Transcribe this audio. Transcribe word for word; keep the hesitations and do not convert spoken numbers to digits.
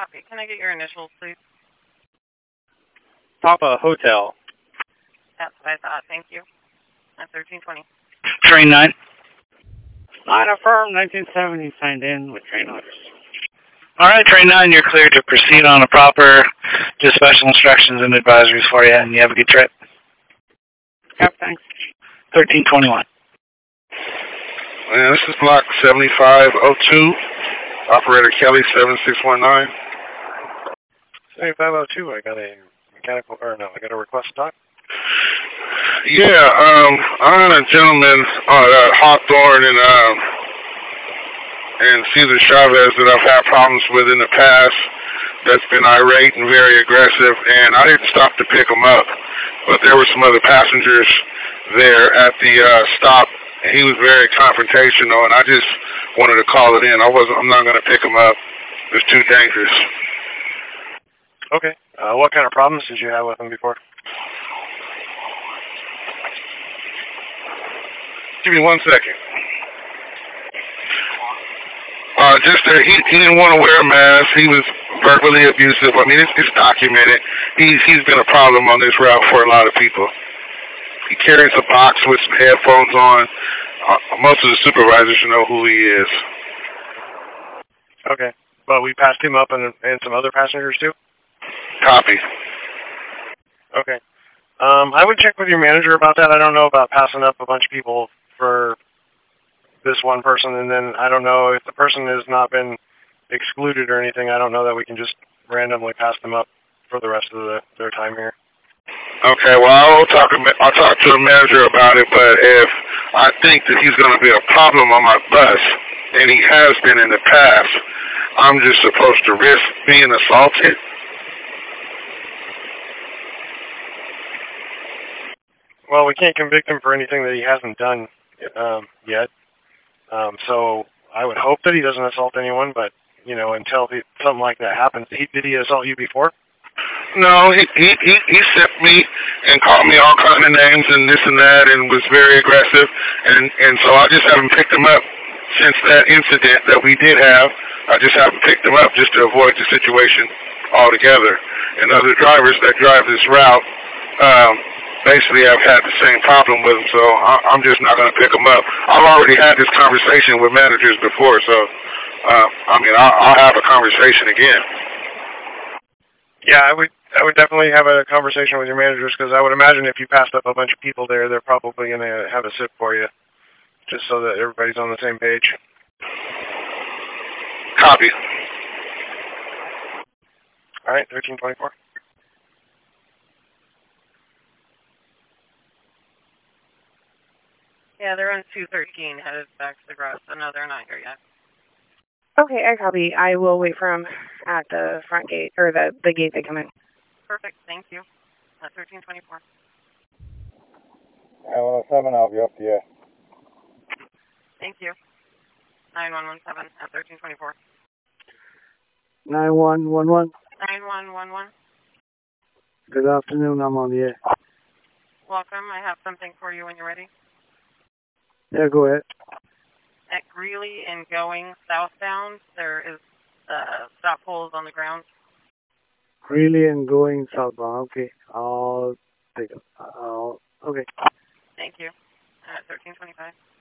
Copy. Can I get your initials, please? Papa Hotel. That's what I thought. Thank you. At thirteen twenty. Train nine. Nine affirmed, nineteen seventy, signed in with train orders. All right, Train nine, you're cleared to proceed on a proper, just special instructions and advisories for you, and you have a good trip. Yep, thanks. thirteen twenty-one. And this is block seventy-five oh two, operator Kelly seven six one nine. seventy-five oh two, I got a mechanical, or no, I got a request to talk. Yeah, um, I'm a gentleman on uh, Hawthorne and, um, and Cesar Chavez that I've had problems with in the past that's been irate and very aggressive, and I didn't stop to pick him up, but there were some other passengers there at the uh, stop. He was very confrontational, and I just wanted to call it in. I wasn't. I'm not going to pick him up. It's too dangerous. Okay. Uh, what kind of problems did you have with him before? Give me one second. Uh, just that he, he didn't want to wear a mask. He was verbally abusive. I mean, it's, it's documented. He's he's been a problem on this route for a lot of people. He carries a box with some headphones on. Uh, most of the supervisors should know who he is. Okay. Well, we passed him up and, and some other passengers too? Copy. Okay. Um, I would check with your manager about that. I don't know about passing up a bunch of people for this one person, and then I don't know if the person has not been excluded or anything. I don't know that we can just randomly pass them up for the rest of the, their time here. Okay, well, I'll talk, I'll talk to the manager about it, but if I think that he's going to be a problem on my bus, and he has been in the past, I'm just supposed to risk being assaulted? Well, we can't convict him for anything that he hasn't done um, yet. Um, so I would hope that he doesn't assault anyone, but, you know, until he, something like that happens. He, did he assault you before? No, he, he he he sent me and called me all kinds of names and this and that and was very aggressive, and and so I just haven't picked him up since that incident that we did have. I just haven't picked him up just to avoid the situation altogether. And other drivers that drive this route um, basically have had the same problem with him, so I, I'm just not going to pick him up. I've already had this conversation with managers before, so uh, I mean I'll, I'll have a conversation again. Yeah, I would. I would definitely have a conversation with your managers, because I would imagine if you passed up a bunch of people there, they're probably going to have a sit for you, just so that everybody's on the same page. Copy. All right, thirteen twenty-four. Yeah, they're on two thirteen, headed back to the garage. So no, they're not here yet. Okay, I copy. I will wait for him at the front gate, or the, the gate they come in. Perfect, thank you. At thirteen twenty-four. nine one one seven, I'll be up to you. Thank you. nine one one seven at thirteen twenty-four. nine one one one. nine one one one. Good afternoon, I'm on the air. Welcome, I have something for you when you're ready. Yeah, go ahead. At Greeley and going southbound, there is uh, stop poles on the ground. Really and going southbound. Okay, I'll take it. I'll, okay. Thank you. At thirteen twenty-five.